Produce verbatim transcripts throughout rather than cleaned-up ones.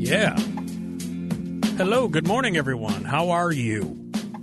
Yeah. Hello, good morning, everyone. How are you?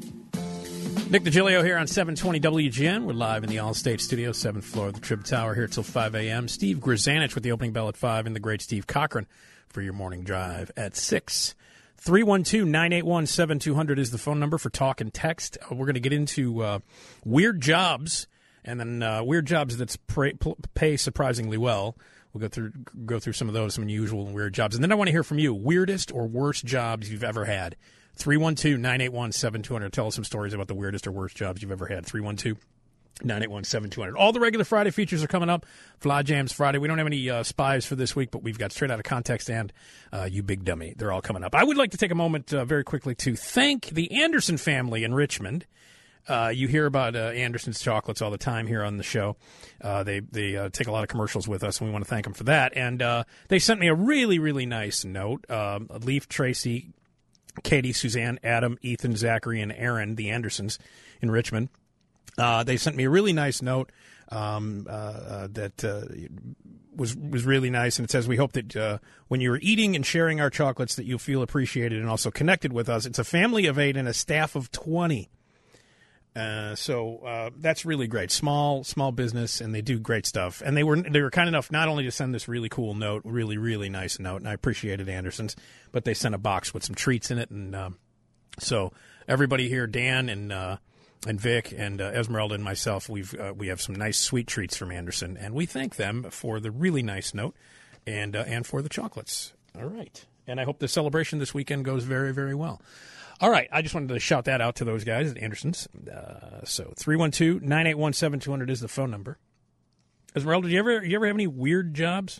Nick DiGilio here on seven twenty W G N. We're live in the Allstate Studio, seventh floor of the Trib Tower, here till five a.m. Steve Grzanich with the opening bell at five, and the great Steve Cochran for your morning drive at six. three one two, nine eight one, seven two zero zero is the phone number for talk and text. Uh, we're going to get into uh, weird jobs, and then uh, weird jobs that pay, pay surprisingly well. We'll go through go through some of those, some unusual and weird jobs. And then I want to hear from you, weirdest or worst jobs you've ever had. three one two, nine eight one, seven two zero zero. Tell us some stories about the weirdest or worst jobs you've ever had. three one two, nine eight one, seven two zero zero. All the regular Friday features are coming up. Fly Jams Friday. We don't have any uh, spies for this week, but we've got Straight Out of Context and uh, You Big Dummy. They're all coming up. I would like to take a moment uh, very quickly to thank the Anderson family in Richmond. Uh, you hear about uh, Anderson's chocolates all the time here on the show. Uh, they they uh, take a lot of commercials with us, and we want to thank them for that. And uh, they sent me a really, really nice note. Um, Leaf, Tracy, Katie, Suzanne, Adam, Ethan, Zachary, and Aaron, the Andersons in Richmond. Uh, they sent me a really nice note um, uh, uh, that uh, was was really nice, and it says, we hope that uh, when you're eating and sharing our chocolates that you'll feel appreciated and also connected with us. It's a family of eight and a staff of twenty. Uh, so uh, that's really great. Small, small business, and they do great stuff. And they were they were kind enough not only to send this really cool note, really, really nice note, and I appreciated Anderson's, but they sent a box with some treats in it. And um, so everybody here, Dan and uh, and Vic and uh, Esmeralda and myself, we've uh, we have some nice sweet treats from Anderson, and we thank them for the really nice note and uh, and for the chocolates. All right, and I hope the celebration this weekend goes very, very well. All right, I just wanted to shout that out to those guys at Anderson's. Uh, so three one two, nine eight one, seven two zero zero is the phone number. Esmeralda, did you ever you ever have any weird jobs?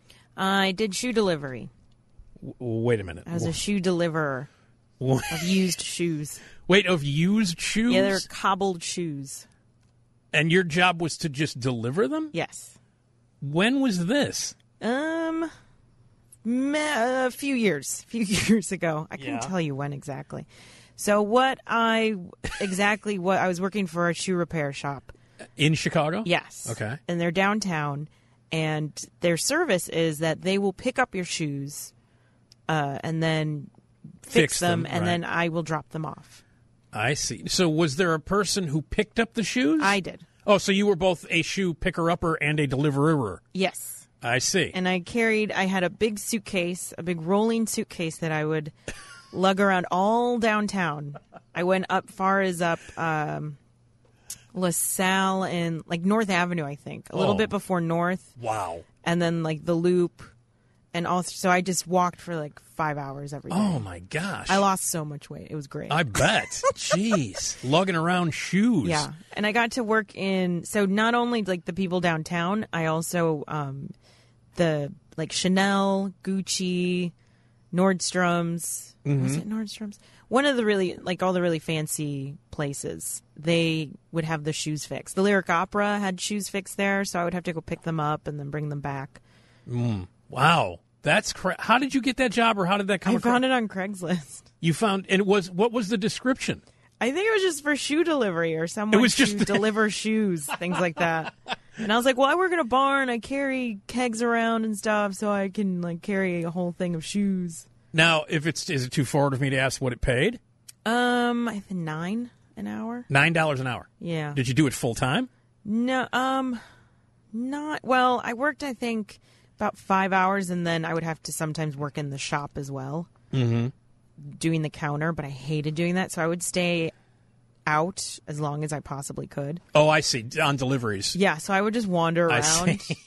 I did shoe delivery. W- wait a minute. I was a shoe deliverer What? of used shoes. Wait, of used shoes? Yeah, they're cobbled shoes. And your job was to just deliver them? Yes. When was this? Um, a few years, a few years ago. I couldn't Yeah. tell you when exactly. So what I exactly what I was working for a shoe repair shop. In Chicago? Yes. Okay. And they're downtown, and their service is that they will pick up your shoes, uh, and then fix, Fix them, them, and right. then I will drop them off. I see. So was there a person who picked up the shoes? I did. Oh, so you were both a shoe picker-upper and a deliverer. Yes. I see. And I carried, I had a big suitcase, a big rolling suitcase that I would lug around all downtown. I went up far as up um, LaSalle and like North Avenue, I think, a little Oh. bit before North. Wow. And then like the Loop. And also, so I just walked for like five hours every day. Oh, my gosh. I lost so much weight. It was great. I bet. Jeez. Lugging around shoes. Yeah. And I got to work in, so not only like the people downtown, I also, um, the like Chanel, Gucci, Nordstrom's. Mm-hmm. Was it Nordstrom's? One of the really, like all the really fancy places, they would have the shoes fixed. The Lyric Opera had shoes fixed there, so I would have to go pick them up and then bring them back. Mm. Wow. That's cra- how did you get that job, or how did that come I across? found it on Craigslist. You found, and it was, what was the description? I think it was just for shoe delivery or someone It was to just- deliver shoes, things like that. And I was like, well, I work in a barn. I carry kegs around and stuff, so I can like carry a whole thing of shoes. Now, if it's, is it too forward of me to ask what it paid? Um, I think nine an hour. Nine dollars an hour. Yeah. Did you do it full time? No, um, not well. I worked, I think, about five hours, and then I would have to sometimes work in the shop as well, Mm-hmm. doing the counter. But I hated doing that, so I would stay out as long as I possibly could. Oh, I see. On deliveries. Yeah, so I would just wander I around. see.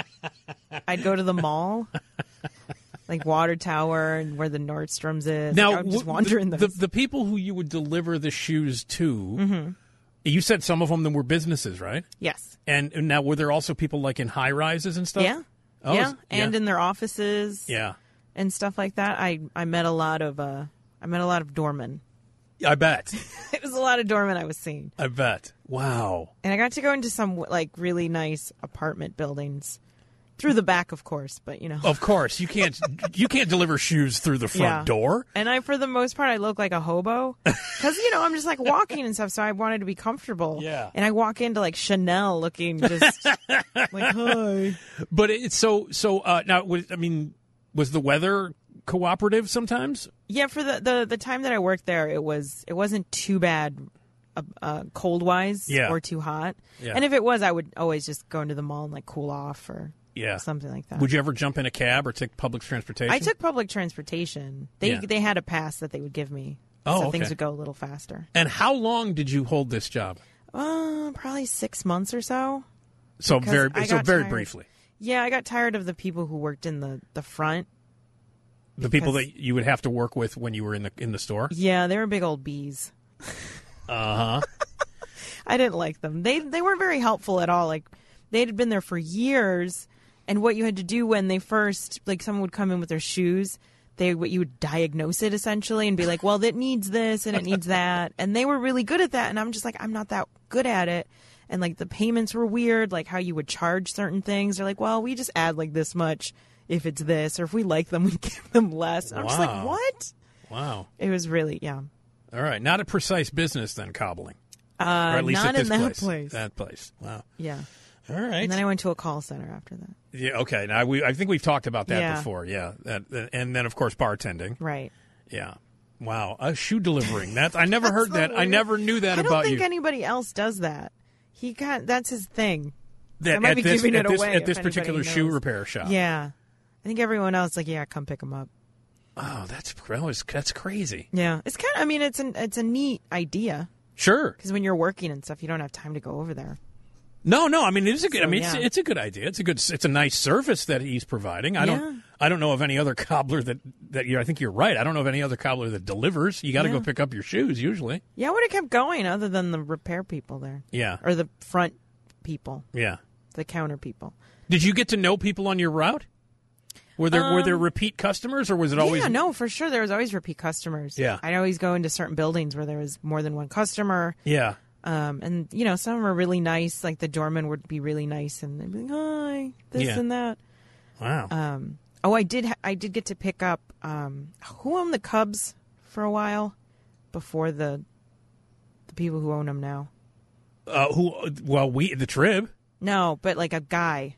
I'd go to the mall, like Water Tower and where the Nordstrom's is. Now, Like, I would just w- wander the, in those. the the people who you would deliver the shoes to, Mm-hmm. you said some of them were businesses, right? Yes. And, and now, were there also people like in high rises and stuff? Yeah. Oh, yeah. is- And in their offices. yeah. And stuff like that. I, I met a lot of uh I met a lot of doormen. I bet. It was a lot of doormen I was seeing. I bet. Wow. And I got to go into some like really nice apartment buildings. Through the back, of course, but you know. Of course, you can't you can't deliver shoes through the front Yeah. door. And I, for the most part, I look like a hobo because you know I'm just like walking and stuff. So I wanted to be comfortable. Yeah. And I walk into like Chanel, looking just like hi. But it's so so. Uh, now, was, I mean, was the weather cooperative sometimes? Yeah, for the, the, the time that I worked there, it was it wasn't too bad, uh, uh, cold wise, Yeah. or too hot. Yeah. And if it was, I would always just go into the mall and like cool off or Yeah. something like that. Would you ever jump in a cab or take public transportation? I took public transportation. They Yeah. they had a pass that they would give me, Oh, so okay. things would go a little faster. And how long did you hold this job? Uh, probably six months or so. So Because very I so got very tired. briefly. Yeah, I got tired of the people who worked in the, the front. The people Because- that you would have to work with when you were in the in the store. Yeah, they were big old bees. Uh huh. I didn't like them. They they weren't very helpful at all. Like they had been there for years, and what you had to do when they first, like, someone would come in with their shoes, they what you would diagnose it essentially and be like, well, it needs this and it needs that, and they were really good at that, and I'm just like, I'm not that good at it. And like the payments were weird, like how you would charge certain things. They're like, well, we just add like this much if it's this, or if we like them, we give them less. And I'm just like, Wow. what? Wow. It was really, yeah. All right. Not a precise business then, cobbling. Uh, Or at least not at in this that place. place. That place. Wow. Yeah. All right. And then I went to a call center after that. Yeah. Okay. Now we. I think we've talked about that Yeah. before. Yeah. That, that- and then of course bartending. Right. Yeah. Wow. Uh, shoe delivering. That I never heard so that. I weird. never knew that I don't about think you. anybody else does that. He got that's his thing. that I might at be this, giving at it this, away at this if particular anybody shoe knows. repair shop. Yeah. I think everyone else like, yeah, come pick him up. Oh, that's that was, that's crazy. Yeah. It's kind of I mean it's an it's a neat idea Sure. because when you're working and stuff, you don't have time to go over there. No, no. I mean, it is a good. I So, mean, it's, yeah. it's a good idea. It's a good. It's a nice service that he's providing. I Yeah. don't. I don't know of any other cobbler that that you. I think you're right. I don't know of any other cobbler that delivers. You got to Yeah. go pick up your shoes usually. Yeah, I would have kept going other than the repair people there. Yeah. Or the front people, Yeah. the counter people. Did you get to know people on your route? Were there were there repeat customers, or was it always? Um, Yeah, no, for sure. There was always repeat customers. Yeah. I'd always go into certain buildings where there was more than one customer. Yeah. Um, and, you know, some of them are really nice. Like the doorman would be really nice and they'd be like, hi, this Yeah. and that. Wow. Um, oh, I did ha- I did get to pick up um, who owned the Cubs for a while before the the people who own them now. Uh, who? Well, we the Trib. No, but like a guy.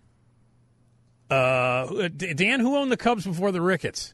Uh, Dan, who owned the Cubs before the Ricketts?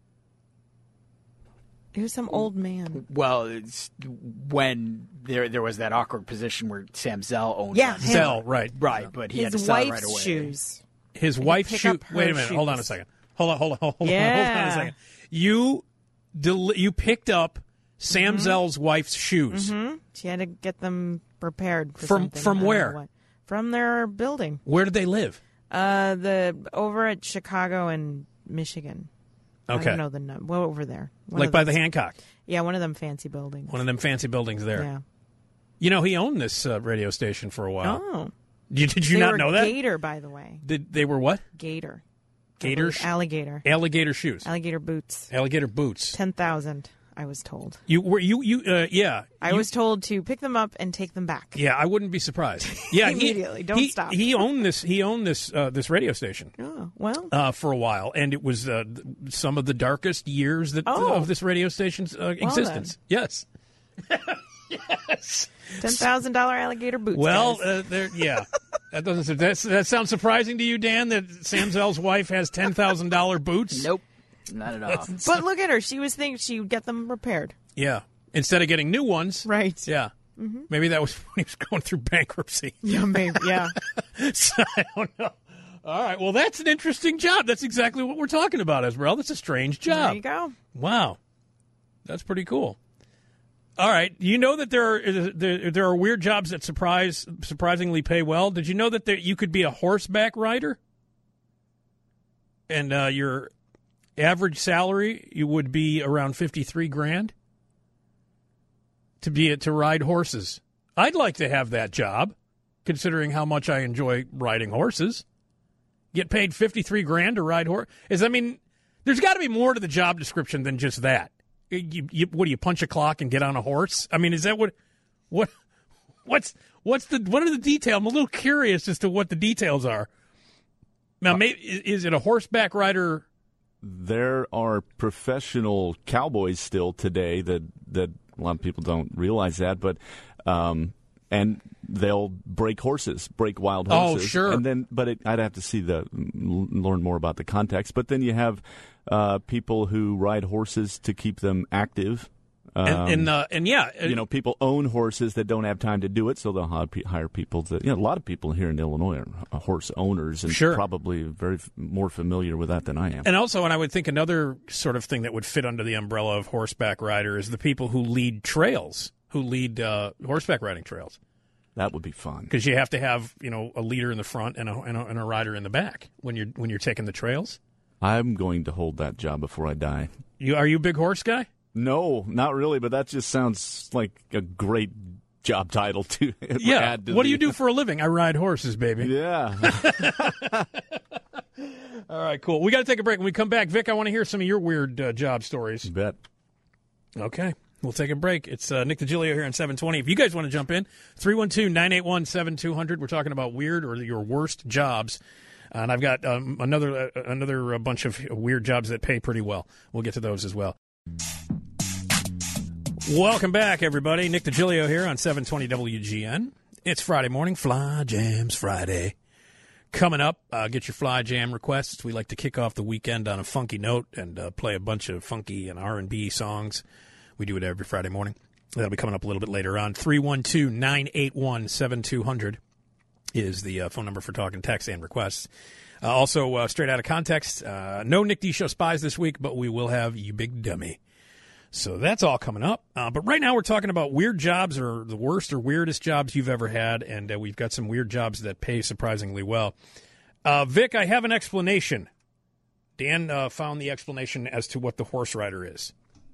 He was some old man. Well, it's when there there was that awkward position where Sam Zell owned Yeah, them. him. Zell, right? right, but he had to His sell it wife's right away. shoes. His you wife's pick shoe. up her Wait a minute. Hold on a shoes. second. Hold on. Hold on. Hold on. Yeah. Hold on a second. You, del- you picked up Sam Mm-hmm. Zell's wife's shoes. She had to get them prepared for From- something. from I don't know where? what. From their building. Where did they live? Uh, the over at Chicago and Michigan. I Okay. don't know the num- well over there. One Like of by the those- Hancock, Yeah, one of them fancy buildings. one of them fancy buildings there. Yeah. You know, he owned this uh, radio station for a while. Oh, You, did you they not were know that? Gator, by the way. Did they were what? Gator. Gators? Alligator. Alligator shoes, Alligator boots. alligator boots. Ten thousand. I was told. You were you you uh, yeah. I you- was told to pick them up and take them back. Yeah, I wouldn't be surprised. Yeah, he- Immediately. Don't he, stop. He owned this. He owned this uh, this radio station. Oh well. Uh, for a while, and it was uh, th- some of the darkest years that Oh. of this radio station's uh, existence. Yes, yes. Ten thousand dollar alligator boots. Well, guys. uh, there, yeah. That doesn't. That's, that sounds surprising to you, Dan. That Sam Zell's wife has ten thousand dollar boots. Nope, not at all. but look at her. She was thinking she would get them repaired. Yeah. Instead of getting new ones. Right. Yeah. Maybe that was when he was going through bankruptcy. Yeah, maybe. Yeah. So, I don't know. All right. Well, that's an interesting job. That's exactly what we're talking about, Esmeralda. That's a strange job. There you go. Wow, that's pretty cool. All right, you know that there are there, there are weird jobs that surprise surprisingly pay well. Did you know that there, you could be a horseback rider, and uh, your average salary you would be around fifty three grand to be to ride horses? I'd like to have that job, considering how much I enjoy riding horses. Get paid fifty three grand to ride horse? Is I mean. There's got to be more to the job description than just that. You, you, what do you punch a clock and get on a horse? I mean, is that what, what, what's, what's the, what are the details? I'm a little curious as to what the details are. Now, maybe, is it a horseback rider? There are professional cowboys still today that, that a lot of people don't realize that, but um, and they'll break horses, break wild Oh, horses. sure. And then, but it, I'd have to see the learn more about the context. But then you have uh, people who ride horses to keep them active. Um, and and, uh, and yeah, you know, people own horses that don't have time to do it, so they'll hire, hire people. That, you know, a lot of people here in Illinois are horse owners, and Sure. probably very f- more familiar with that than I am. And also, and I would think another sort of thing that would fit under the umbrella of horseback rider is the people who lead trails, who lead uh, horseback riding trails. That would be fun. Because you have to have, you know, a leader in the front and a, and a and a rider in the back when you're when you're taking the trails. I'm going to hold that job before I die. You are you a big horse guy? No, not really, but that just sounds like a great job title to Yeah. add to What do the- you do for a living? I ride horses, baby. Yeah. All right, cool. We got to take a break. When we come back, Vic, I want to hear some of your weird uh, job stories. Bet. Okay. We'll take a break. It's uh, Nick DiGilio here on seven twenty. If you guys want to jump in, three one two, nine eight one, seven two zero zero. We're talking about weird or your worst jobs. Uh, and I've got um, another uh, another uh, bunch of weird jobs that pay pretty well. We'll get to those as well. Welcome back, everybody. Nick DiGilio here on seven twenty W G N. It's Friday morning. Fly Jams Friday. Coming up, uh, get your Fly Jam requests. We like to kick off the weekend on a funky note and uh, play a bunch of funky and R and B songs. We do it every Friday morning. That'll be coming up a little bit later on. three one two, nine eight one, seven two zero zero is the uh, phone number for talking text and requests. Uh, also, uh, straight out of context, uh, no Nick D Show Spies this week, but we will have You Big Dummy. So that's all coming up. Uh, but right now we're talking about weird jobs or the worst or weirdest jobs you've ever had, and uh, we've got some weird jobs that pay surprisingly well. Uh, Vic, I have an explanation. Dan uh, found the explanation as to what the horse rider is.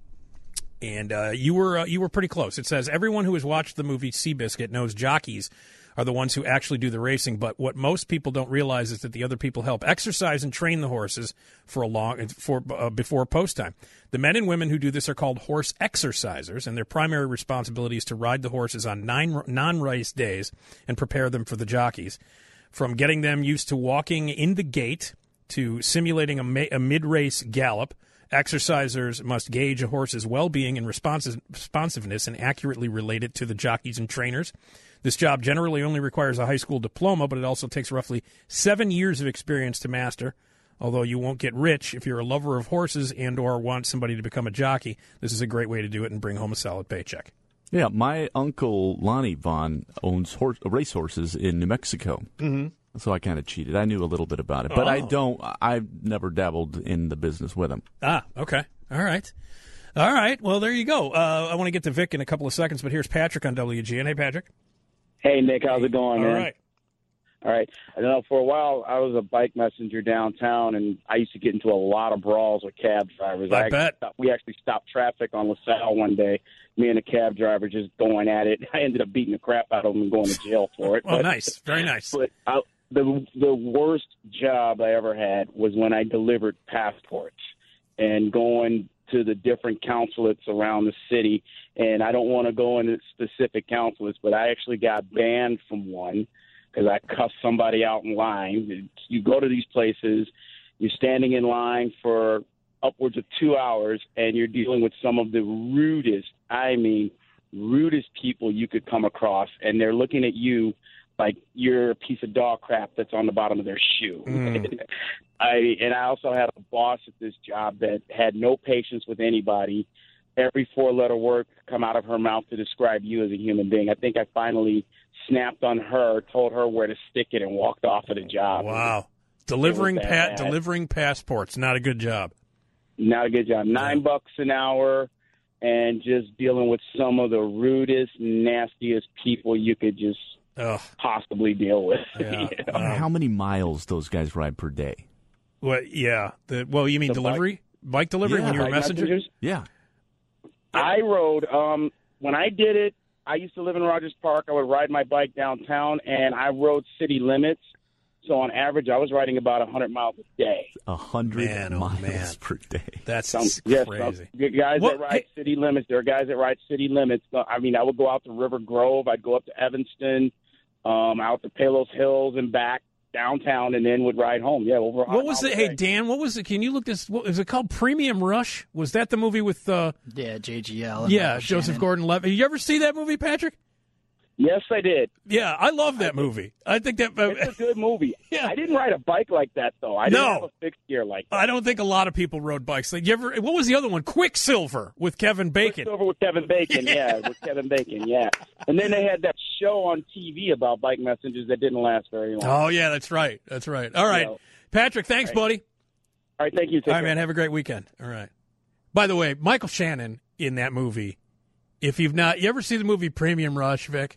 And uh, you were uh, you were pretty close. It says, everyone who has watched the movie Seabiscuit knows jockeys are the ones who actually do the racing, but what most people don't realize is that the other people help exercise and train the horses for a long for uh, before post time. The men and women who do this are called horse exercisers, and their primary responsibility is to ride the horses on nine non-race days and prepare them for the jockeys. From getting them used to walking in the gate to simulating a, ma- a mid-race gallop, exercisers must gauge a horse's well-being and responsive- responsiveness and accurately relate it to the jockeys and trainers. This job generally only requires a high school diploma, but it also takes roughly seven years of experience to master. Although you won't get rich, if you're a lover of horses and or want somebody to become a jockey, this is a great way to do it and bring home a solid paycheck. Yeah, my uncle Lonnie Vaughn owns horse, race horses in New Mexico. Mm-hmm. So I kind of cheated. I knew a little bit about it, but Oh. I don't. I've never dabbled in the business with him. Ah, okay. All right. All right. Well, there you go. Uh, I want to get to Vic in a couple of seconds, but here's Patrick on W G N. Hey, Patrick. Hey, Nick, how's it going, All man? right. All right. I know for a while I was a bike messenger downtown, and I used to get into a lot of brawls with cab drivers. I actually bet. stopped- we actually stopped traffic on LaSalle one day, me and a cab driver just going at it. I ended up beating the crap out of him and going to jail for it. Oh, But- nice. Very nice. But I, the the worst job I ever had was when I delivered passports and going to the different consulates around the city. And I don't want to go into specific consulates, but I actually got banned from one because I cussed somebody out in line. You go to these places, you're standing in line for upwards of two hours, and you're dealing with some of the rudest, I mean, rudest people you could come across, and they're looking at you like you're a piece of dog crap that's on the bottom of their shoe. Mm. I and I also had a boss at this job that had no patience with anybody. Every four-letter word come out of her mouth to describe you as a human being. I think I finally snapped on her, told her where to stick it, and walked off of the job. Wow. Delivering that pa- bad. delivering passports, not a good job. Not a good job. Nine Yeah. bucks an hour, and just dealing with some of the rudest, nastiest people you could just Ugh. possibly deal with. Yeah. You know? Um, How many miles those guys ride per day? Well, yeah. The, well, you mean The delivery? Bike, delivery Yeah. when you were a Bike messenger? messengers? Yeah. I rode, um, when I did it, I used to live in Rogers Park. I would ride my bike downtown, and I rode city limits. So on average, I was riding about one hundred miles a day. A hundred Man, oh, miles man. per day. That's Some, yes, crazy. some guys What- that ride hey- city limits. There are guys that ride city limits. So, I mean, I would go out to River Grove. I'd go up to Evanston, um, out to Palos Hills and back downtown, and then would ride home. Yeah, over. What was it? Hey, Dan, what was it? Can you look this? What, is it called Premium Rush? Was that the movie with, uh, Yeah, J G L. and yeah, Michael Joseph Shannon. Gordon-Levitt? You ever see that movie, Patrick? Yes, I did. Yeah, I love that movie. I think that It's a good movie. Yeah. I didn't ride a bike like that, though. I No. didn't have a fixed gear like that. I don't think a lot of people rode bikes. Like, you ever? What was the other one? Quicksilver with Kevin Bacon. Over with Kevin Bacon, yeah. yeah, with Kevin Bacon, yeah. And then they had that show on T V about bike messengers that didn't last very long. Oh, yeah, that's right. That's right. All right. So, Patrick, thanks, all right. buddy. All right, thank you. Take All right, care. man, have a great weekend. All right. By the way, Michael Shannon in that movie, if you've not, you ever see the movie Premium Rush, Vic?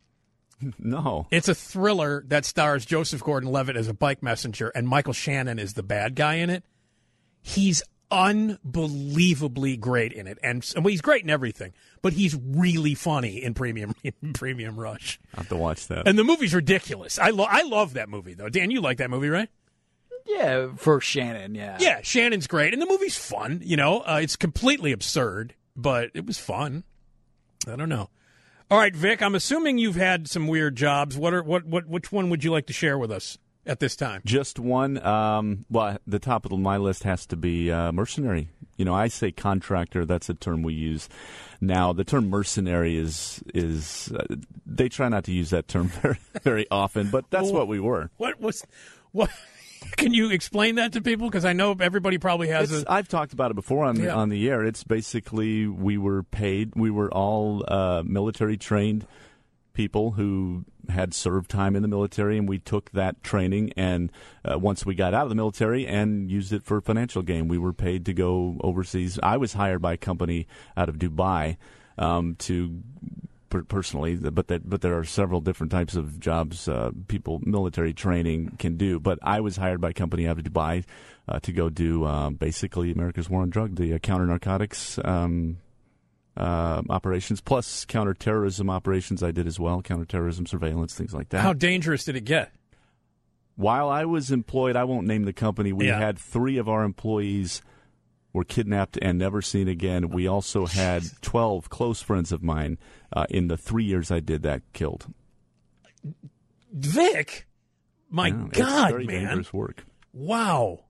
No. It's a thriller that stars Joseph Gordon-Levitt as a bike messenger, and Michael Shannon is the bad guy in it. He's unbelievably great in it, and well, he's great in everything, but he's really funny in Premium in Premium Rush. I'll have to watch that. And the movie's ridiculous. I lo- I love that movie though. Dan, you like that movie, right? Yeah, for Shannon, yeah. Yeah, Shannon's great, and the movie's fun. You know, uh, it's completely absurd, but it was fun. I don't know. All right, Vic, I'm assuming you've had some weird jobs. What are what what which one would you like to share with us at this time? Just one. Um, well, the top of my list has to be uh, mercenary. You know, I say contractor. That's a term we use now. The term mercenary is is uh, they try not to use that term very very often, but that's Well, what we were. What was what? Can you explain that to people? Because I know everybody probably has It's, a. I've talked about it before on Yeah. on the air. It's basically we were paid. We were all uh, military trained people who had served time in the military, and we took that training and uh, once we got out of the military and used it for financial gain. We were paid to go overseas. I was hired by a company out of Dubai um, to. Personally, but that but there are several different types of jobs uh, people military training can do. But I was hired by a company out of Dubai uh, to go do uh, basically America's War on Drug, the uh, counter narcotics um, uh, operations, plus counterterrorism operations. I did as well, counterterrorism surveillance, things like that. How dangerous did it get? While I was employed, I won't name the company. We Yeah. had three of our employees were kidnapped and never seen again. We also had twelve close friends of mine uh, in the three years I did that killed. Vic, my Yeah, it's God, very man! dangerous work. Wow.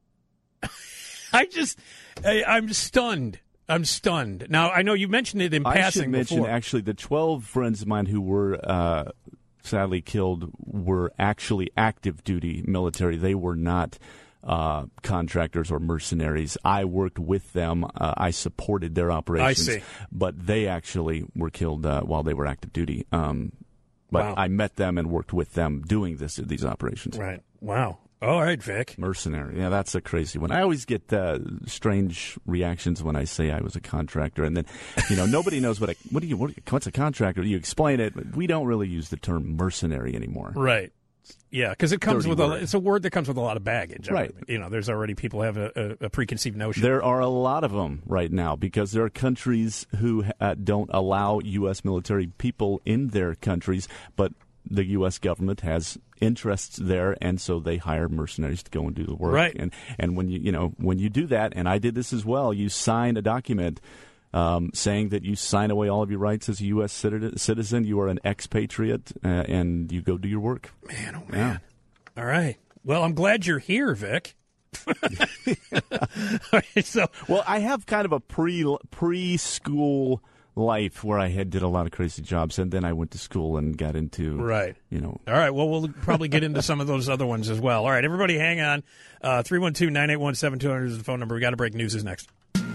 I just, I, I'm stunned. I'm stunned. Now I know you mentioned it in I passing should mention before. actually the twelve friends of mine who were uh, sadly killed were actually active duty military. They were not uh, contractors or mercenaries. I worked with them. Uh, I supported their operations. I see. But they actually were killed uh, while they were active duty. Um, but Wow. I met them and worked with them doing this these operations. Right. Wow. All right, Vic. Mercenary. Yeah, that's a crazy one. I always get uh, strange reactions when I say I was a contractor, and then, you know, nobody knows what a what do you what, what's a contractor? You explain it, but we don't really use the term mercenary anymore. Right. Yeah, because it comes Dirty with a, word. it's a word that comes with a lot of baggage. Right. You know, there's already people have a, a, a preconceived notion. There are a lot of them right now because there are countries who uh, don't allow U S military people in their countries, but the U S government has interests there, and so they hire mercenaries to go and do the work. Right. And and when you you know when you do that, and I did this as well, you sign a document um, saying that you sign away all of your rights as a U S citizen. You are an expatriate, uh, and you go do your work. Man, oh man. All right. Well, I'm glad you're here, Vic. All right, so Well, I have kind of a pre preschool life where I had did a lot of crazy jobs, and then I went to school and got into right. you know. All right. Well, we'll probably get into some of those other ones as well. All right, everybody, hang on. Uh, three one two, nine eight one, seven two zero zero is the phone number. We got to break. News is next.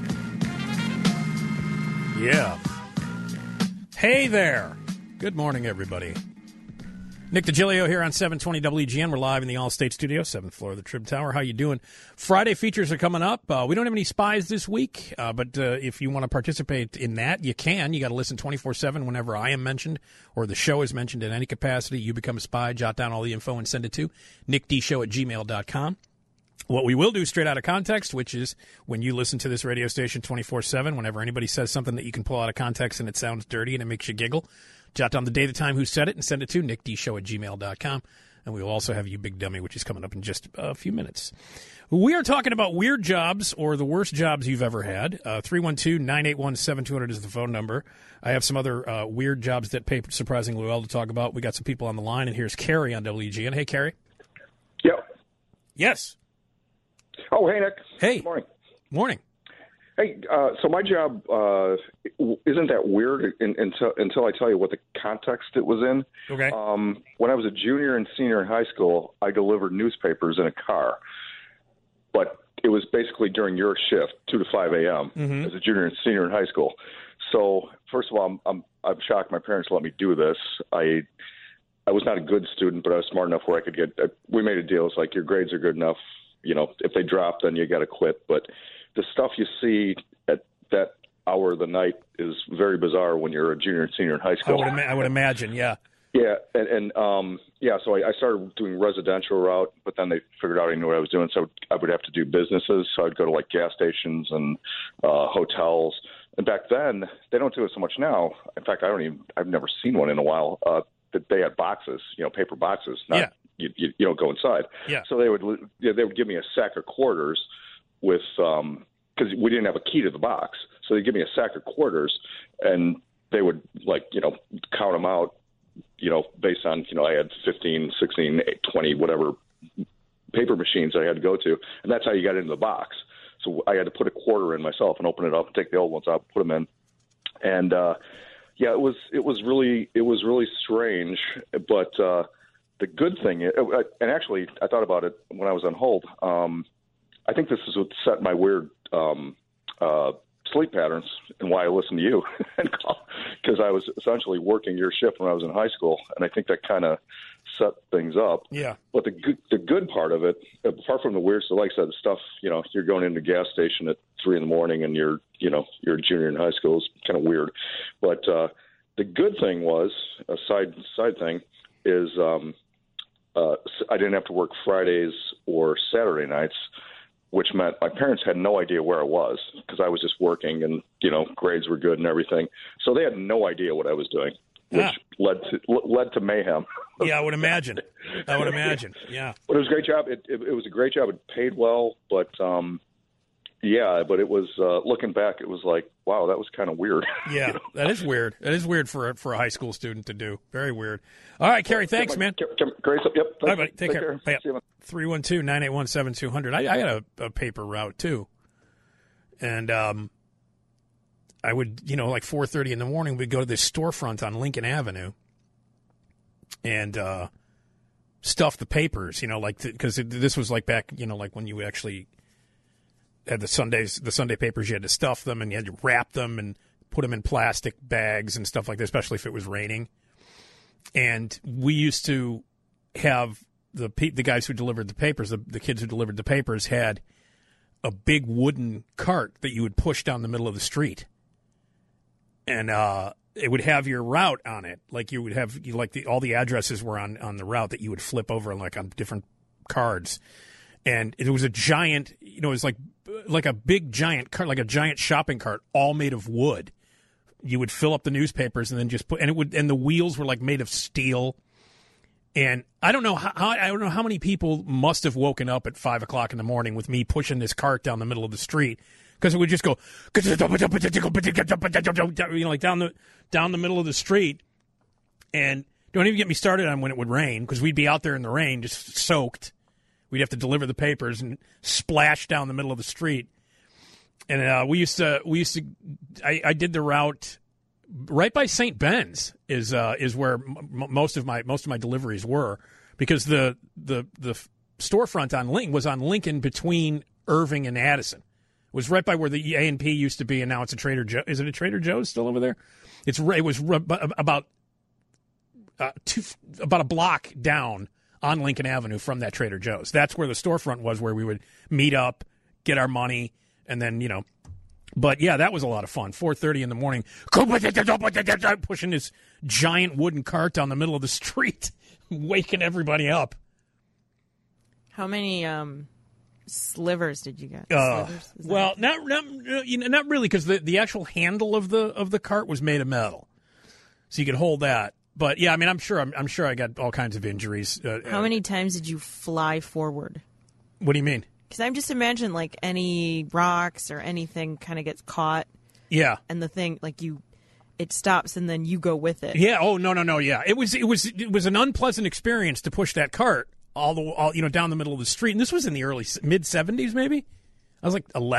Yeah. Hey there. Good morning, everybody. Nick DiGilio here on seven twenty W G N. We're live in the All-State Studio, seventh floor of the Trib Tower. How you doing? Friday features are coming up. Uh, we don't have any spies this week, uh, but uh, if you want to participate in that, you can. You got to listen twenty-four seven whenever I am mentioned or the show is mentioned in any capacity. You become a spy, jot down all the info and send it to nickdshow at gmail dot com. What we will do straight out of context, which is when you listen to this radio station twenty-four seven, whenever anybody says something that you can pull out of context and it sounds dirty and it makes you giggle, jot down the day, the time, who said it, and send it to nickdshow at gmail dot com. And we will also have You Big Dummy, which is coming up in just a few minutes. We are talking about weird jobs or the worst jobs you've ever had. Uh, three one two, nine eight one, seven two zero zero is the phone number. I have some other uh, weird jobs that pay surprisingly well to talk about. We got some people on the line, and here's Carrie on W G N. Hey, Carrie. Yep. Yes. Oh, hey, Nick. Hey. Good morning. Morning. Hey, uh, so my job uh, isn't that weird in, until until I tell you what the context it was in. Okay. Um, when I was a junior and senior in high school, I delivered newspapers in a car, but it was basically during your shift, two to five a.m. Mm-hmm. as a junior and senior in high school. So first of all, I'm I'm, I'm shocked my parents let me do this. I I was not a good student, but I was smart enough where I could get. Uh, we made a deal. It's like your grades are good enough. You know, if they drop, then you got to quit. But the stuff you see at that hour of the night is very bizarre when you're a junior and senior in high I school. would, ima- I would imagine, yeah. Yeah, and, and um, yeah, so I, I started doing residential route, but then they figured out I knew what I was doing, so I would have to do businesses. So I'd go to like gas stations and uh, hotels. And back then, they don't do it so much now. In fact, I don't even. I've never seen one in a while. Uh, that they had boxes, you know, paper boxes. Not, Yeah. You, you, you don't go inside. Yeah. So they would you know, they would give me a sack of quarters with um because we didn't have a key to the box, so they'd give me a sack of quarters, and they would like you know count them out. You know, based on, you know, I had fifteen, sixteen, twenty, whatever paper machines I had to go to. And that's how you got into the box. So I had to put a quarter in myself and open it up and take the old ones out, put them in. And, uh, yeah, it was, it was really, it was really strange. But, uh, the good thing, is, and actually I thought about it when I was on hold. Um, I think this is what set my weird, um, uh, sleep patterns and why I listen to you, because I was essentially working your shift when I was in high school, and I think that kind of set things up. Yeah. But the good, the good part of it, apart from the weird, so like I said, the stuff, you know, you're going into a gas station at three in the morning and you're, you know, you're a junior in high school is kind of weird. But uh, the good thing was, a side side thing is um, uh, I didn't have to work Fridays or Saturday nights, which meant my parents had no idea where I was because I was just working and, you know, grades were good and everything. So they had no idea what I was doing, which Yeah. led to led to mayhem. Yeah, I would imagine. I would imagine, yeah. But it was a great job. It, it, it was a great job. It paid well, but, um, yeah, but it was, uh, looking back, it was like, wow, that was kind of weird. Yeah, you know? That is weird. That is weird for a, for a high school student to do. Very weird. All right, Kerry, thanks, man. Great. Yep. All right, buddy. Take, Take care. care. See you. three one two, nine eight one, seven two zero zero. I, I got a, a paper route, too. And um, I would, you know, like four thirty in the morning, we'd go to this storefront on Lincoln Avenue and uh, stuff the papers, you know, like, because this was like back, you know, like when you actually had the Sundays, the Sunday papers, you had to stuff them and you had to wrap them and put them in plastic bags and stuff like that, especially if it was raining. And we used to have the the guys who delivered the papers, the, the kids who delivered the papers had a big wooden cart that you would push down the middle of the street. And uh, it would have your route on it. Like you would have, you, like the all the addresses were on, on the route that you would flip over like on different cards. And it was a giant, you know, it was like like a big giant cart, like a giant shopping cart, all made of wood. You would fill up the newspapers and then just put, and it would, and the wheels were like made of steel. And I don't know how, I don't know how many people must have woken up at five o'clock in the morning with me pushing this cart down the middle of the street, because it would just go, you know, like down the down the middle of the street. And don't even get me started on when it would rain, because we'd be out there in the rain just soaked. We'd have to deliver the papers and splash down the middle of the street. And uh, we used to, we used to, I, I did the route right by Saint Ben's is uh, is where m- most of my most of my deliveries were, because the the the storefront on Lincoln was on Lincoln between Irving and Addison. It was right by where the A and P used to be, and now it's a Trader Joe. Is it a Trader Joe's still over there? It's it was about uh, two about a block down on Lincoln Avenue from that Trader Joe's. That's where the storefront was, where we would meet up, get our money, and then, you know. But, yeah, that was a lot of fun. four thirty in the morning, pushing this giant wooden cart down the middle of the street, waking everybody up. How many um, slivers did you get? Uh, slivers? well, not not, you know, not really, because the, the actual handle of the of the cart was made of metal, so you could hold that. But yeah, I mean, I'm sure I'm, I'm sure I got all kinds of injuries. Uh, How many times did you fly forward? What do you mean? Because I'm just imagine like any rocks or anything kind of gets caught. Yeah. And the thing, like you, it stops and then you go with it. Yeah. Oh no no no. Yeah. It was it was it was an unpleasant experience to push that cart all the all you know down the middle of the street. And this was in the early mid seventies, maybe. I was like eleven,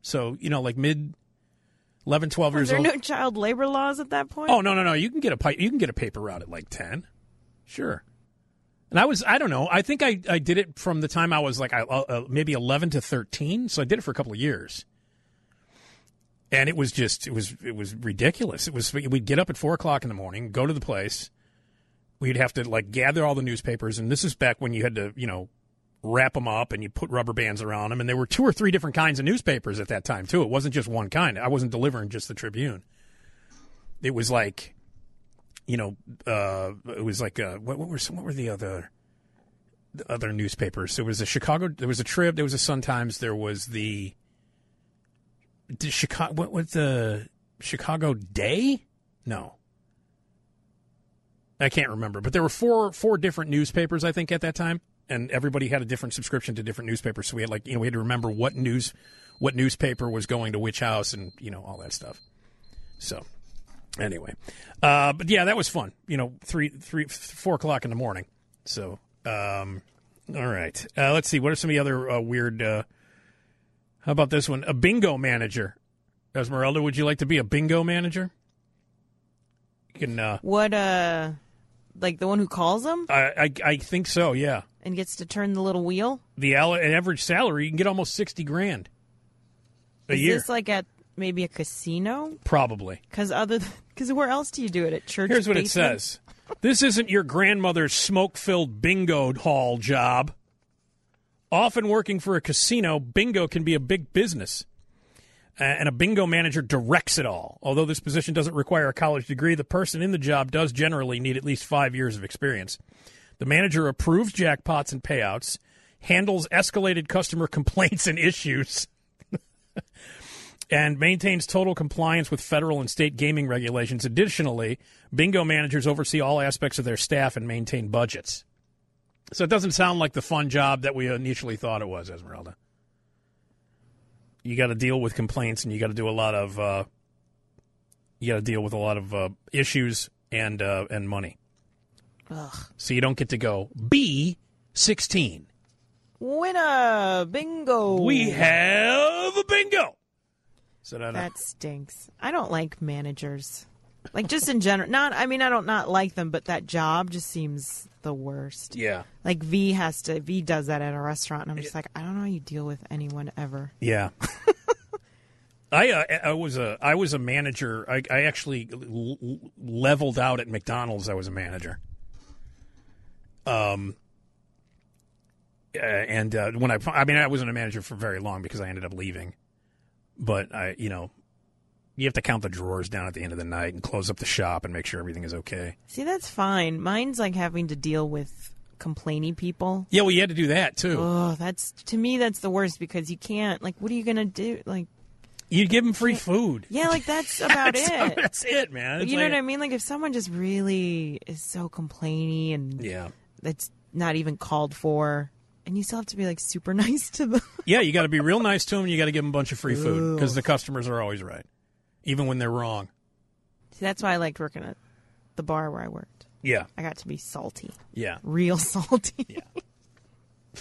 So, you know, like mid eleven, twelve Was years there old. no child labor laws at that point? Oh, no, no, no. You can get a pi- you can get a paper route at like ten. Sure. And I was, I don't know. I think I, I did it from the time I was like uh, uh, maybe eleven to thirteen. So I did it for a couple of years. And it was just, it was, it was ridiculous. It was, we'd get up at four o'clock in the morning, go to the place. We'd have to like gather all the newspapers. And this is back when you had to, you know, wrap them up and you put rubber bands around them. And there were two or three different kinds of newspapers at that time, too. It wasn't just one kind. I wasn't delivering just the Tribune. It was like, you know, uh, it was like, uh, what, what were what were the other the other newspapers? There was a Chicago, there was a Trib, there was a Sun-Times, there was the, the Chicago, what was the Chicago Day? No. I can't remember, but there were four four different newspapers, I think, at that time. And everybody had a different subscription to different newspapers. So we had like, you know, we had to remember what news, what newspaper was going to which house and, you know, all that stuff. So anyway, uh, but yeah, that was fun, you know, three, three, four o'clock in the morning. So, um, all right. Uh, let's see. What are some of the other uh, weird, uh, how about this one? A bingo manager. Esmeralda, would you like to be a bingo manager? You can, uh, What, uh, like the one who calls them I, I, I think so. Yeah. and gets to turn the little wheel? The al- average salary, you can get almost sixty grand a Is year. this like at maybe a casino? Probably. Because other, because where else do you do it? At church? Here's what it basement? says. This isn't your grandmother's smoke-filled bingo hall job. Often working for a casino, bingo can be a big business. Uh, and a bingo manager directs it all. Although this position doesn't require a college degree, the person in the job does generally need at least five years of experience. The manager approves jackpots and payouts, handles escalated customer complaints and issues, and maintains total compliance with federal and state gaming regulations. Additionally, bingo managers oversee all aspects of their staff and maintain budgets. So it doesn't sound like the fun job that we initially thought it was, Esmeralda. You got to deal with complaints, and you got to do a lot of uh, you got to deal with a lot of uh, issues and uh, and money. Ugh. So you don't get to go B sixteen. Winner! Bingo! We have a bingo. So that, That stinks. I don't like managers. Like, just in general. Not, I mean, I don't not like them, but that job just seems the worst. yeah, Like, V has to, V does that at a restaurant, and I'm just like, I don't know how you deal with anyone ever. yeah. I uh, I was a I was a manager. I I actually l- l- leveled out at McDonald's. I was a manager. Um. Uh, and uh, when I I mean I wasn't a manager for very long because I ended up leaving. But I you know, you have to count the drawers down at the end of the night and close up the shop and make sure everything is okay. See, that's fine. Mine's like having to deal with complaining people. Yeah, well, you had to do that too. Oh, that's, to me, that's the worst because you can't, like, what are you going to do? Like, You give them free food. yeah, like, that's about that's, it. That's it, man. It's You know like- what I mean? Like, if someone just really is so complainy and Yeah. that's not even called for, and you still have to be, like, super nice to them. Yeah, you got to be real nice to them. You got to give them a bunch of free food because the customers are always right, even when they're wrong. See, that's why I liked working at the bar where I worked. Yeah, I got to be salty. yeah. Real salty. Yeah.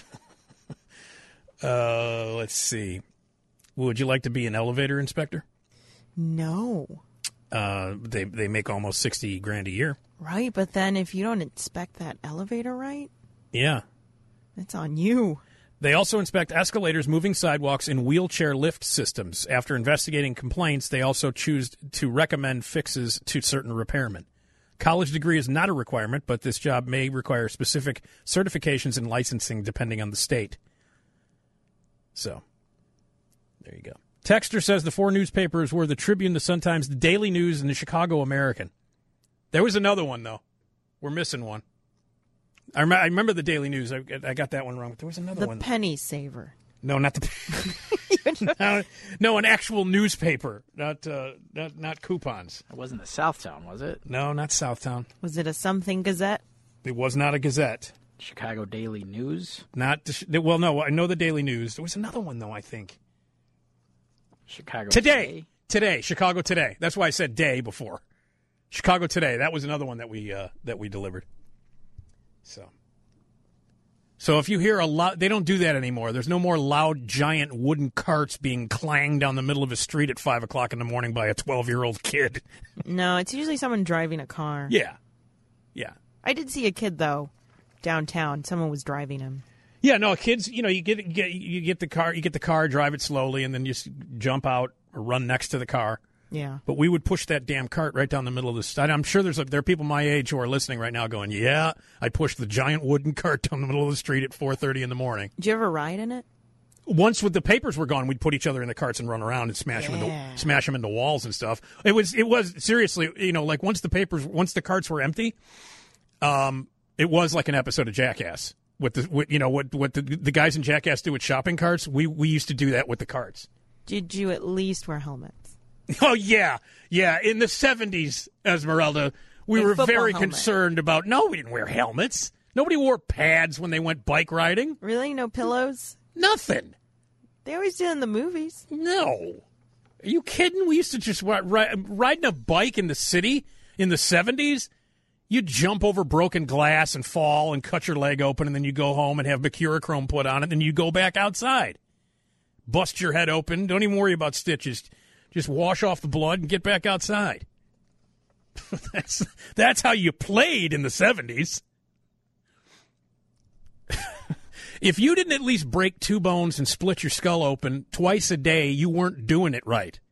uh, let's see. Would you like to be an elevator inspector? No. Uh, they they make almost sixty grand a year. Right, but then if you don't inspect that elevator right, Yeah. it's on you. They also inspect escalators, moving sidewalks, and wheelchair lift systems. After investigating complaints, they also choose to recommend fixes to certain repairmen. College degree is not a requirement, but this job may require specific certifications and licensing depending on the state. So, there you go. Texter says the four newspapers were the Tribune, the Sun-Times, the Daily News, and the Chicago American. There was another one, though. We're missing one. I, rem- I remember the Daily News. I, I got that one wrong, but there was another The one. penny saver. No, not the. no, no, an actual newspaper, not uh, not not coupons. It wasn't the Southtown, was it? No, not Southtown. Was it a something Gazette? It was not a Gazette. Chicago Daily News. Not the, well, no. I know the Daily News. There was another one though. I think Chicago today, today, Chicago Today. That's why I said day before. Chicago Today. That was another one that we uh, that we delivered. So, So if you hear a lot, they don't do that anymore. There's no more loud, giant wooden carts being clanged down the middle of a street at five o'clock in the morning by a twelve-year-old kid. No, it's usually someone driving a car. Yeah. Yeah. I did see a kid, though, downtown. Someone was driving him. Yeah, no, kids, you know, you get, get you get the car, you get the car, drive it slowly, and then you just jump out or run next to the car. Yeah. But we would push that damn cart right down the middle of the street. I'm sure there's a, there are people my age who are listening right now going, yeah, I pushed the giant wooden cart down the middle of the street at four thirty in the morning. Did you ever ride in it? Once with the papers were gone, we'd put each other in the carts and run around and smash Yeah. them into smash them into walls and stuff. It was it was seriously, you know, like once the papers once the carts were empty, um, it was like an episode of Jackass. With the with, you know what what the, the guys in Jackass do with shopping carts, we we used to do that with the carts. Did you at least wear helmets? Oh, yeah. Yeah. In the seventies, Esmeralda, we A were football very helmet. concerned about, no, we didn't wear helmets. Nobody wore pads when they went bike riding. Really? No pillows? Nothing. They always did in the movies. No. Are you kidding? We used to just ri- ri- riding a bike in the city in the seventies. You'd jump over broken glass and fall and cut your leg open, and then you go home and have mercurochrome put on it, and then you go back outside. Bust your head open. Don't even worry about stitches. Just wash off the blood and get back outside. that's that's how you played in the seventies. If you didn't at least break two bones and split your skull open twice a day, you weren't doing it right.